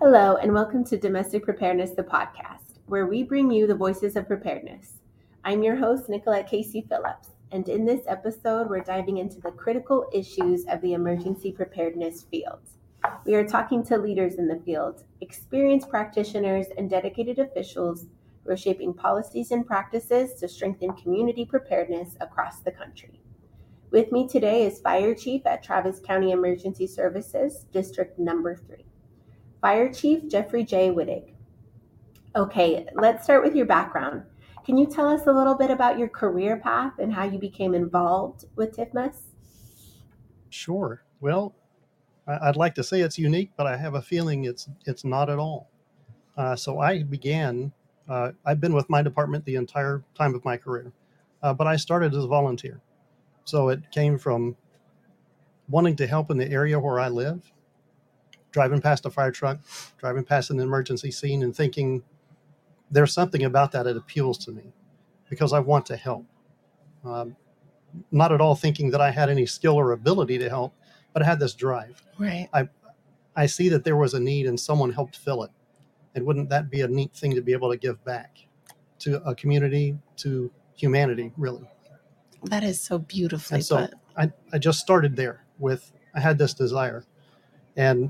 Hello, and welcome to Domestic Preparedness, the podcast, where we bring you the voices of preparedness. I'm your host, Nicolette Casey Phillips, and in this episode, we're diving into the critical issues of the emergency preparedness field. We are talking to leaders in the field, experienced practitioners, and dedicated officials who are shaping policies and practices to strengthen community preparedness across the country. With me today is Fire Chief at Travis County Emergency Services, District Number 3. Fire Chief Jeffrey J. Wittig. Okay, let's start with your background. Can you tell us a little bit about your career path and how you became involved with TIFMAS? Sure. Well, I'd like to say it's unique, but I have a feeling it's not at all. So I began. I've been with my department the entire time of my career, but I started as a volunteer. So it came from wanting to help in the area where I live, driving past a fire truck, driving past an emergency scene, and thinking there's something about that appeals to me because I want to help. Not at all thinking that I had any skill or ability to help, but I had this drive. Right. I see that there was a need and someone helped fill it. And wouldn't that be a neat thing to be able to give back to a community, to humanity, really? That is so beautifully And so put. I just started there I had this desire. And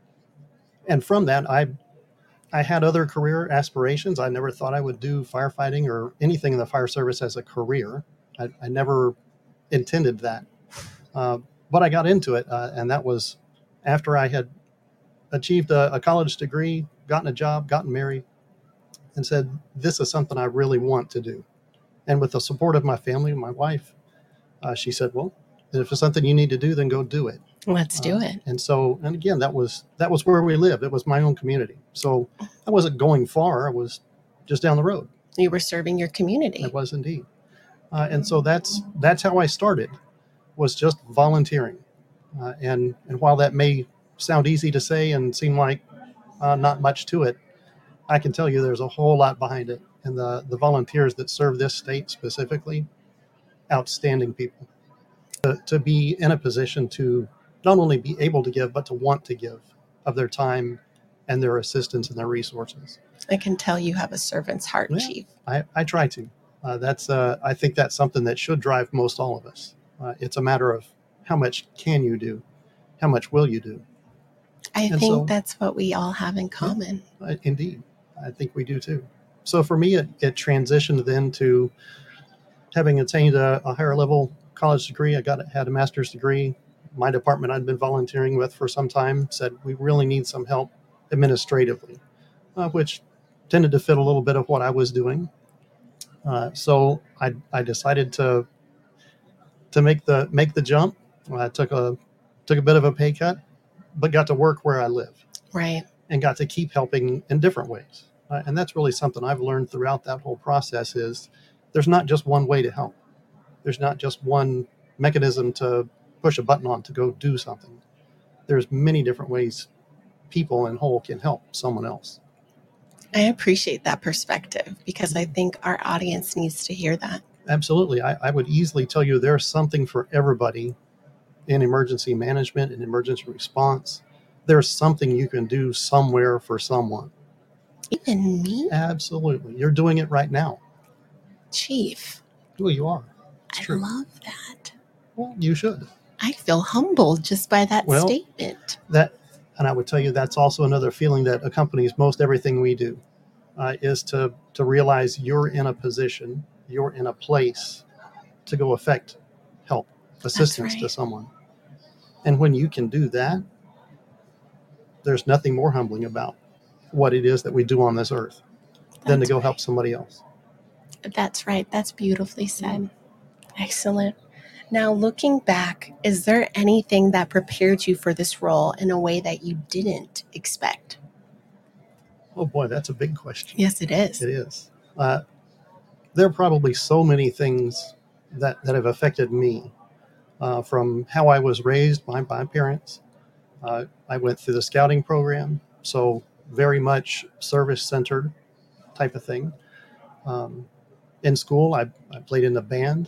from that, I had other career aspirations. I never thought I would do firefighting or anything in the fire service as a career. I never intended that. But I got into it, and that was after I had achieved a college degree, gotten a job, gotten married, and said, this is something I really want to do. And with the support of my family, my wife, she said, well, if it's something you need to do, then go do it. Let's do it. And again, that was where we lived. It was my own community. So I wasn't going far. I was just down the road. You were serving your community. I was indeed. And so that's how I started, was just volunteering. And while that may sound easy to say and seem like not much to it, I can tell you there's a whole lot behind it. And the volunteers that serve this state specifically, outstanding people. To be in a position to not only be able to give, but to want to give of their time and their assistance and their resources. I can tell you have a servant's heart, Yeah, Chief. I try to. I think that's something that should drive most all of us. It's a matter of how much can you do? How much will you do? I think that's what we all have in common. Yeah, indeed. I think we do too. So for me, it transitioned then to having attained a higher level college degree. Had a master's degree. My department I'd been volunteering with for some time said we really need some help administratively, which tended to fit a little bit of what I was doing. So I decided to make the jump. I took a bit of a pay cut, but got to work where I live. Right. And got to keep helping in different ways. And that's really something I've learned throughout that whole process is there's not just one way to help. There's not just one mechanism to push a button on to go do something. There's many different ways people in whole can help someone else. I appreciate that perspective because I think our audience needs to hear that. Absolutely. I would easily tell you there's something for everybody in emergency management and emergency response. There's something you can do somewhere for someone. Even me? Absolutely. You're doing it right now. Chief. Well, you are. I love that. Well, you should. I feel humbled just by that statement. And I would tell you that's also another feeling that accompanies most everything we do, is to realize you're in a position, you're in a place to go affect help, assistance to someone. And when you can do that, there's nothing more humbling about what it is that we do on this earth than to go help somebody else. That's right. That's beautifully said. Excellent. Now, looking back, is there anything that prepared you for this role in a way that you didn't expect? Oh boy, that's a big question. Yes, it is. It is. There are probably so many things that have affected me, from how I was raised by my parents. I went through the scouting program, so very much service-centered type of thing. In school, I played in the band.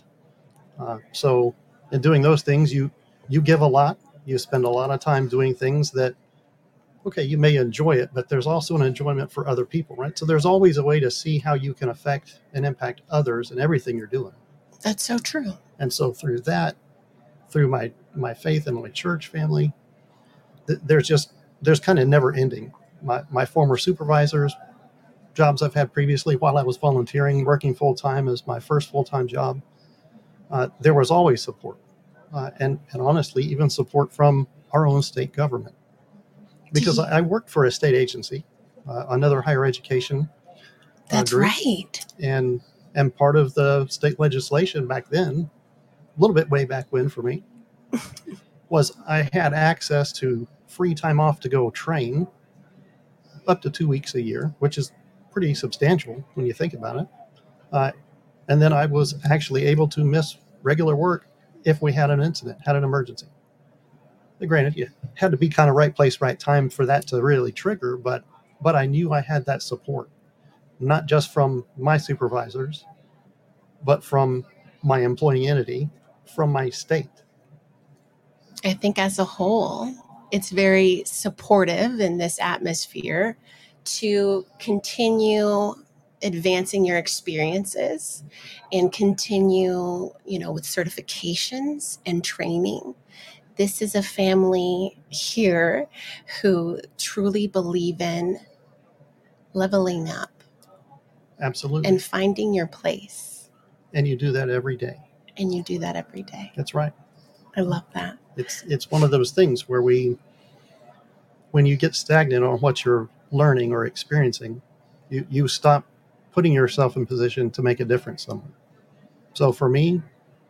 So in doing those things, you give a lot. You spend a lot of time doing things that, okay, you may enjoy it, but there's also an enjoyment for other people, right? So there's always a way to see how you can affect and impact others in everything you're doing. That's so true. And so through that, through my faith and my church family, there's kind of never ending. My former supervisors, jobs I've had previously while I was volunteering, working full time as my first full time job, there was always support, and honestly, even support from our own state government, because I worked for a state agency, another higher education That's group, right. and part of the state legislation back then, a little bit way back when for me, was I had access to free time off to go train up to 2 weeks a year, which is pretty substantial when you think about it. And then I was actually able to miss regular work if we had an incident, had an emergency. Granted, you had to be kind of right place, right time for that to really trigger, but I knew I had that support, not just from my supervisors, but from my employing entity, from my state. I think as a whole, it's very supportive in this atmosphere to continue advancing your experiences and continue, with certifications and training. This is a family here who truly believe in leveling up Absolutely. and finding your place. And you do that every day. And you do that every day. That's right. I love that. It's one of those things where when you get stagnant on what you're learning or experiencing, you stop putting yourself in position to make a difference somewhere. So for me,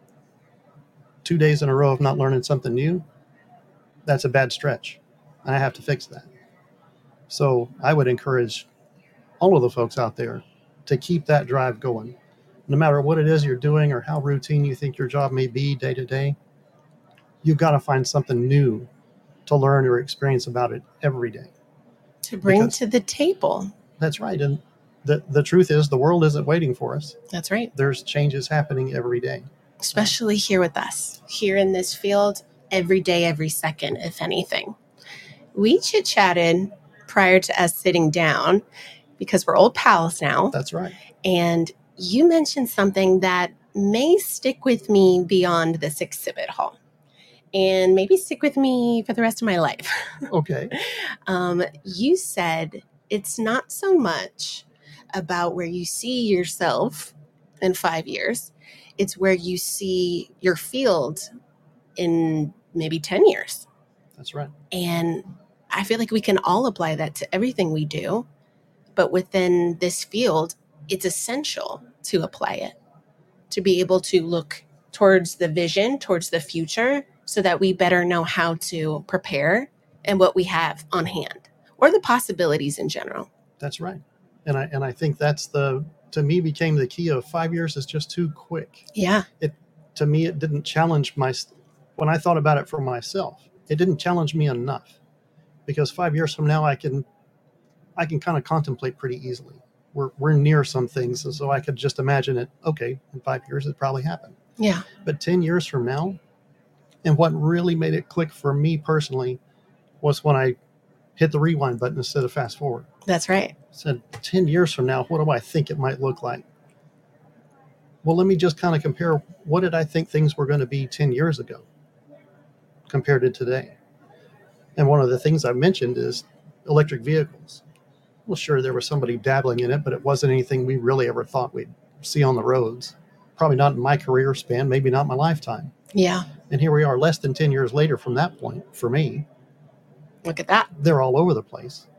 2 days in a row of not learning something new, that's a bad stretch. And I have to fix that. So I would encourage all of the folks out there to keep that drive going. No matter what it is you're doing or how routine you think your job may be day to day, you've got to find something new to learn or experience about it every day. To bring to the table. That's right. And the truth is, the world isn't waiting for us. That's right. There's changes happening every day. Especially here with us, here in this field, every day, every second, if anything. We chit-chatted prior to us sitting down because we're old pals now. That's right. And you mentioned something that may stick with me beyond this exhibit hall and maybe stick with me for the rest of my life. Okay. You said it's not so much about where you see yourself in 5 years. It's where you see your field in maybe 10 years. That's right. And I feel like we can all apply that to everything we do. But within this field, it's essential to apply it, to be able to look towards the vision, towards the future, so that we better know how to prepare and what we have on hand or the possibilities in general. That's right. And I think that's to me became the key of 5 years is just too quick. Yeah. To me, it didn't challenge when I thought about it for myself, it didn't challenge me enough, because 5 years from now, I can kind of contemplate pretty easily. We're near some things. And so I could just imagine it. Okay. In 5 years, it probably happened. Yeah. But 10 years from now, and what really made it click for me personally was when I hit the rewind button instead of fast forward. That's right. Said 10 years from now, what do I think it might look like? Well, let me just kind of compare, what did I think things were going to be 10 years ago compared to today? And one of the things I mentioned is electric vehicles. Well, sure, there was somebody dabbling in it, but it wasn't anything we really ever thought we'd see on the roads. Probably not in my career span, maybe not my lifetime. Yeah. And here we are less than 10 years later from that point, for me. Look at that. They're all over the place.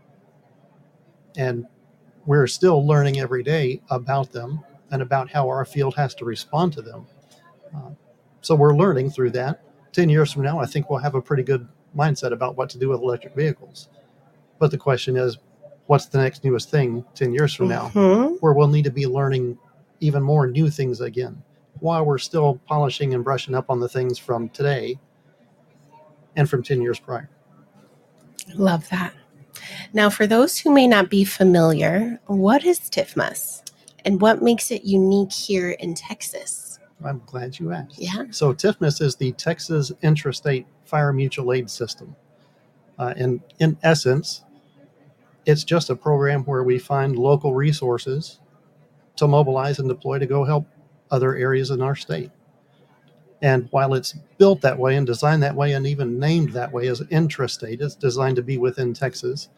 And we're still learning every day about them and about how our field has to respond to them. So we're learning through that. 10 years from now, I think we'll have a pretty good mindset about what to do with electric vehicles. But the question is, what's the next newest thing 10 years from now, where we'll need to be learning even more new things again, while we're still polishing and brushing up on the things from today and from 10 years prior. Love that. Now, for those who may not be familiar, what is TIFMAS and what makes it unique here in Texas? I'm glad you asked. Yeah. So TIFMAS is the Texas Intrastate Fire Mutual Aid System. And in essence, it's just a program where we find local resources to mobilize and deploy to go help other areas in our state. And while it's built that way and designed that way and even named that way as intrastate, it's designed to be within Texas.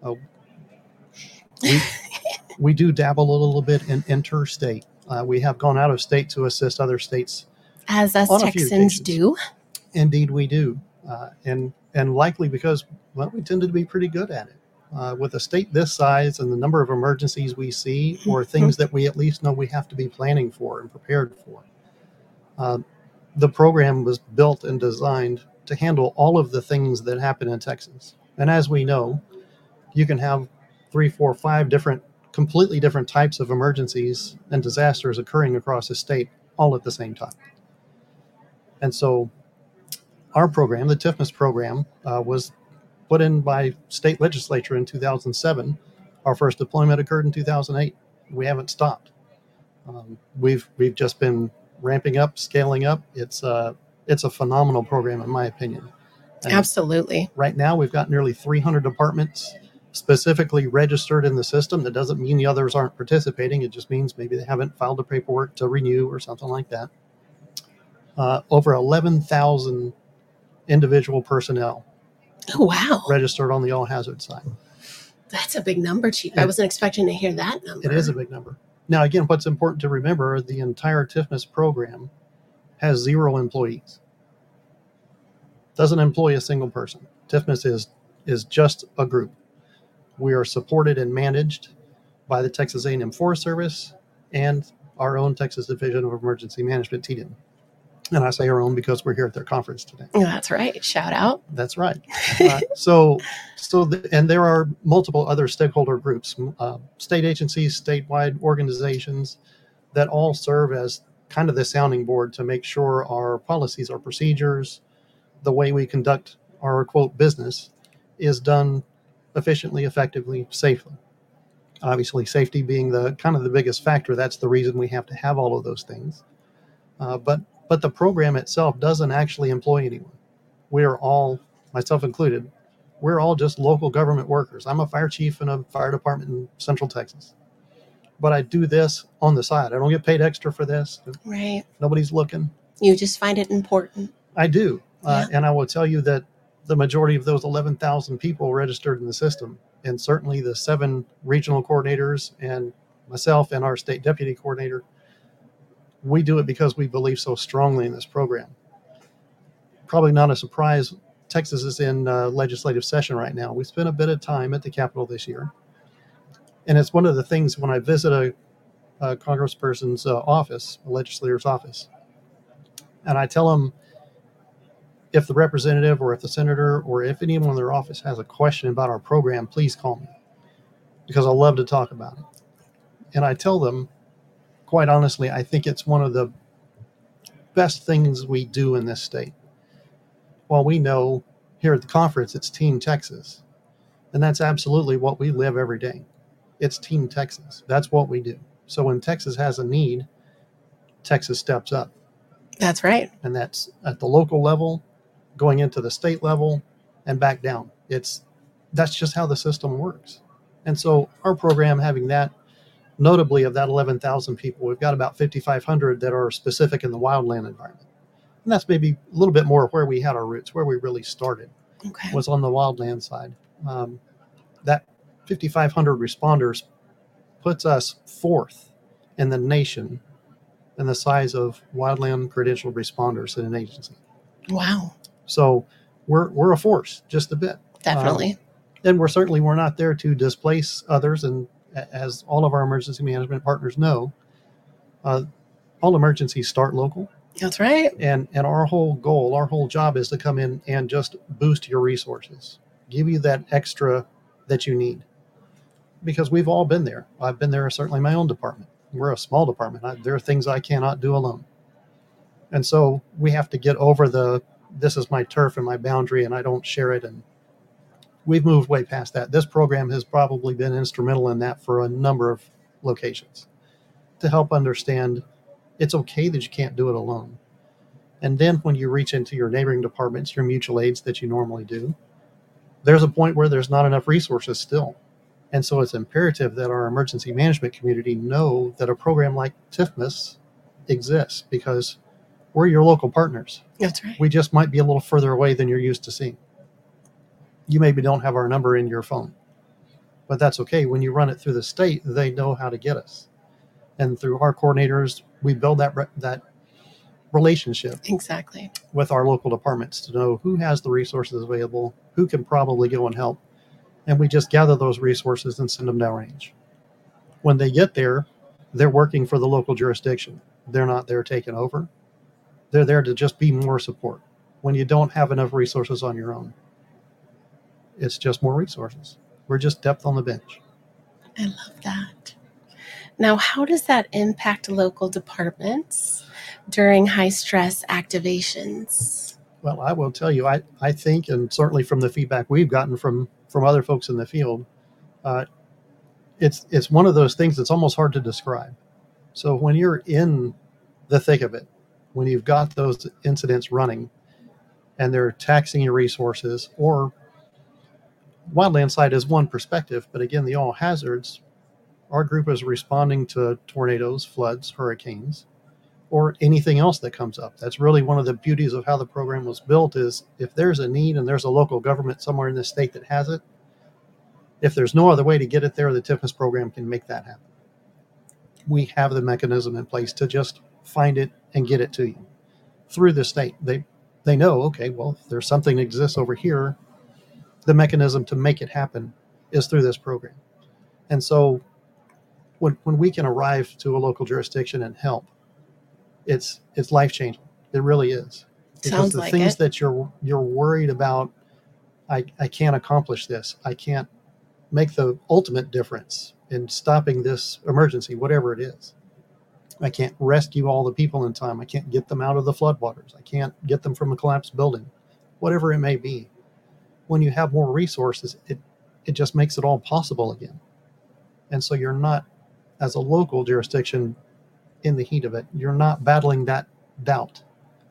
We do dabble a little bit in interstate. We have gone out of state to assist other states. As us on a few Texans occasions. do. Indeed, we do. And likely because, well, we tended to be pretty good at it. With a state this size and the number of emergencies we see, or things that we at least know we have to be planning for and prepared for. The program was built and designed to handle all of the things that happen in Texas. And as we know, you can have 3, 4, 5 completely different types of emergencies and disasters occurring across the state all at the same time. And so our program, the TIFMAS program, was put in by state legislature in 2007. Our first deployment occurred in 2008. We haven't stopped. We've just been ramping up, scaling up. It's a phenomenal program, in my opinion. And Absolutely. right now, we've got nearly 300 departments specifically registered in the system. That doesn't mean the others aren't participating. It just means maybe they haven't filed the paperwork to renew or something like that. Over 11,000 individual personnel Oh, wow. registered on the all hazard side. That's a big number, Chief. I wasn't expecting to hear that number. It is a big number. Now, again, what's important to remember, the entire TIFMAS program has 0 employees. Doesn't employ a single person. TIFMAS is just a group. We are supported and managed by the Texas A&M Forest Service and our own Texas Division of Emergency Management, TDIM. And I say our own because we're here at their conference today. That's right. Shout out. That's right. And there are multiple other stakeholder groups, state agencies, statewide organizations that all serve as kind of the sounding board to make sure our policies, our procedures, the way we conduct our quote business is done efficiently, effectively, safely. Obviously, safety being the kind of the biggest factor. That's the reason we have to have all of those things. But the program itself doesn't actually employ anyone. We are all, myself included, we're all just local government workers. I'm a fire chief in a fire department in Central Texas. But I do this on the side. I don't get paid extra for this. Right. Nobody's looking. You just find it important. I do. Yeah. And I will tell you that the majority of those 11,000 people registered in the system, and certainly the 7 regional coordinators and myself and our state deputy coordinator, we do it because we believe so strongly in this program. Probably not a surprise, Texas is in legislative session right now. We spent a bit of time at the Capitol this year. And it's one of the things when I visit a congressperson's office, a legislator's office, and I tell them, if the representative or if the senator or if anyone in their office has a question about our program, please call me, because I love to talk about it. And I tell them, quite honestly, I think it's one of the best things we do in this state. While we know here at the conference, it's Team Texas, and that's absolutely what we live every day. It's Team Texas. That's what we do. So when Texas has a need, Texas steps up. That's right. And that's at the local level, going into the state level, and back down. That's just how the system works. And so our program, having that, notably of that 11,000 people, we've got about 5,500 that are specific in the wildland environment. And that's maybe a little bit more where we had our roots, where we really started, was on the wildland side. That 5,500 responders puts us 4th in the nation in the size of wildland credentialed responders in an agency. Wow. So we're a force, just a bit. Definitely. And we're not there to displace others. And as all of our emergency management partners know, all emergencies start local. That's right. And our whole goal, our whole job is to come in and just boost your resources, give you that extra that you need. Because we've all been there. I've been there, certainly in my own department. We're a small department. There are things I cannot do alone. And so we have to get over this is my turf and my boundary and I don't share it. And we've moved way past that. This program has probably been instrumental in that for a number of locations to help understand it's okay that you can't do it alone. And then when you reach into your neighboring departments, your mutual aids that you normally do, there's a point where there's not enough resources still. And so it's imperative that our emergency management community know that a program like TIFMAS exists, because we're your local partners. That's right. We just might be a little further away than you're used to seeing. You maybe don't have our number in your phone, but that's okay. When you run it through the state, they know how to get us. And through our coordinators, we build that relationship Exactly. with our local departments to know who has the resources available, who can probably go and help. And we just gather those resources and send them downrange. When they get there, they're working for the local jurisdiction. They're not there taking over. They're there to just be more support. When you don't have enough resources on your own, it's just more resources. We're just depth on the bench. I love that. Now, how does that impact local departments during high stress activations? Well, I will tell you, I think, and certainly from the feedback we've gotten from other folks in the field, it's one of those things that's almost hard to describe. So when you're in the thick of it, when you've got those incidents running and they're taxing your resources, or wildland site is one perspective, but again, the all hazards, our group is responding to tornadoes, floods, hurricanes, or anything else that comes up. That's really one of the beauties of how the program was built, is if there's a need and there's a local government somewhere in the state that has it, if there's no other way to get it there, the TIFMAS program can make that happen. We have the mechanism in place to just find it and get it to you through the state. They know, okay, well, if there's something that exists over here, the mechanism to make it happen is through this program. And so when we can arrive to a local jurisdiction and help, it's life-changing. It really is. Because Sounds the like things it. that you're worried about, I can't accomplish this. I can't make the ultimate difference in stopping this emergency, whatever it is. I can't rescue all the people in time. I can't get them out of the floodwaters. I can't get them from a collapsed building, whatever it may be. When you have more resources, it just makes it all possible again. And so you're not, as a local jurisdiction, in the heat of it, you're not battling that doubt.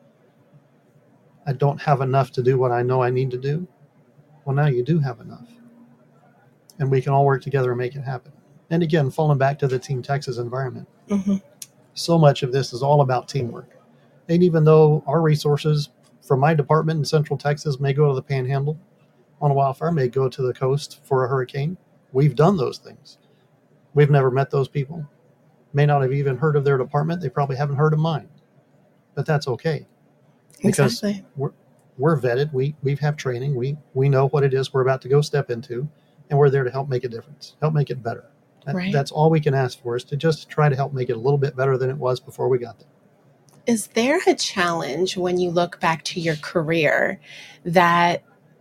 I don't have enough to do what I know I need to do. Well, now you do have enough. And we can all work together and make it happen. And again, falling back to the Team Texas environment, so much of this is all about teamwork. And even though our resources from my department in Central Texas may go to the Panhandle on a wildfire, may go to the coast for a hurricane, we've done those things. We've never met those people. May not have even heard of their department. They probably haven't heard of mine. But that's okay. Because Exactly. we're vetted. We have training. We know what it is we're about to go step into, and we're there to help make a difference, help make it better. Right. That's all we can ask for, is to just try to help make it a little bit better than it was before we got there. Is there a challenge when you look back to your career that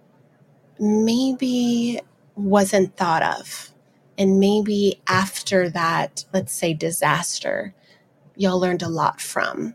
maybe wasn't thought of? And maybe after that, let's say, disaster, y'all learned a lot from?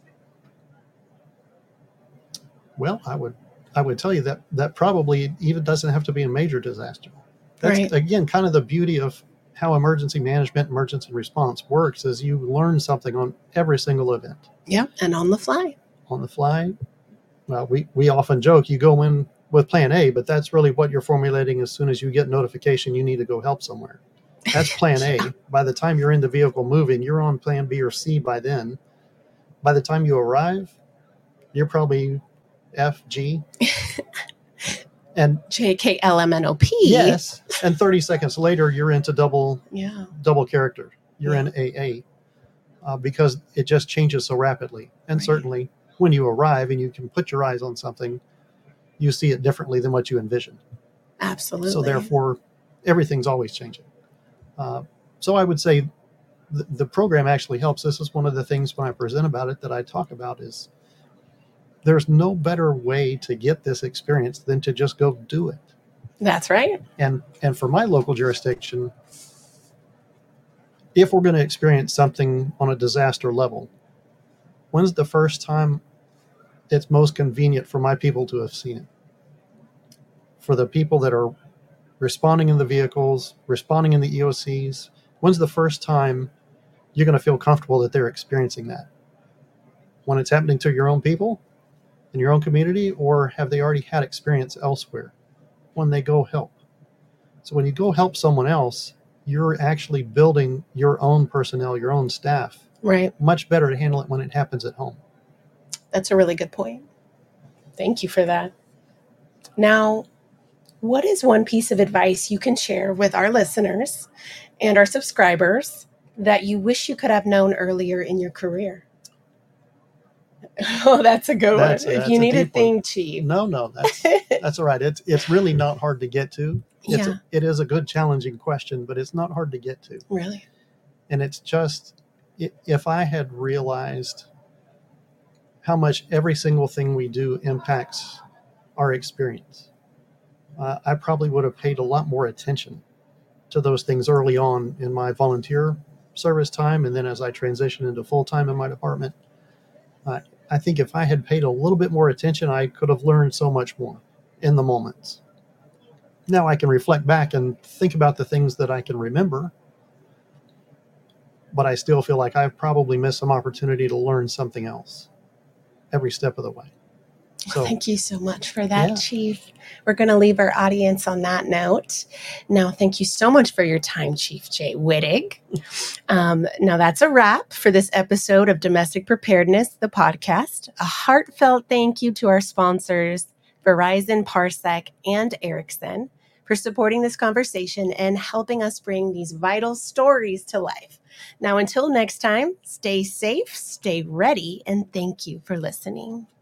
Well, I would tell you that probably even doesn't have to be a major disaster. That's, Right. again, kind of the beauty of how emergency management, emergency response works, is you learn something on every single event. Yep. And on the fly. On the fly. Well, we often joke, you go in with plan A, but that's really what you're formulating as soon as you get notification you need to go help somewhere. That's plan A. By the time you're in the vehicle moving, you're on plan B or C by then. By the time you arrive, you're probably F, G. And JKLMNOP. yes, and 30 seconds later, you're into double Yeah. character. You're in AA, because it just changes so rapidly. And Right. certainly when you arrive and you can put your eyes on something, you see it differently than what you envisioned. Absolutely. So therefore, everything's always changing. So I would say the program actually helps. This is one of the things when I present about it that I talk about, is there's no better way to get this experience than to just go do it. That's right. And for my local jurisdiction, if we're going to experience something on a disaster level, when's the first time it's most convenient for my people to have seen it? For the people that are responding in the vehicles, responding in the EOCs, when's the first time you're going to feel comfortable that they're experiencing that? When it's happening to your own people in your own community, or have they already had experience elsewhere? when they go help. So when you go help someone else, you're actually building your own personnel, your own staff. Right. Much better to handle it when it happens at home. That's a really good point. Thank you for that. Now, what is one piece of advice you can share with our listeners and our subscribers that you wish you could have known earlier in your career? Oh, that's a good one. If you need a thing, Chief. No, that's all right. It's really not hard to get to. It is a good challenging question, but it's not hard to get to. Really? And it's just, if I had realized how much every single thing we do impacts our experience, I probably would have paid a lot more attention to those things early on in my volunteer service time. And then as I transitioned into full-time in my department, I think if I had paid a little bit more attention, I could have learned so much more in the moments. Now I can reflect back and think about the things that I can remember, but I still feel like I've probably missed some opportunity to learn something else every step of the way. So, thank you so much for that, Chief. We're going to leave our audience on that note. Now, thank you so much for your time, Chief Jay Wittig. Now, that's a wrap for this episode of Domestic Preparedness, the podcast. A heartfelt thank you to our sponsors, Verizon, Parsec, and Ericsson, for supporting this conversation and helping us bring these vital stories to life. Now, until next time, stay safe, stay ready, and thank you for listening.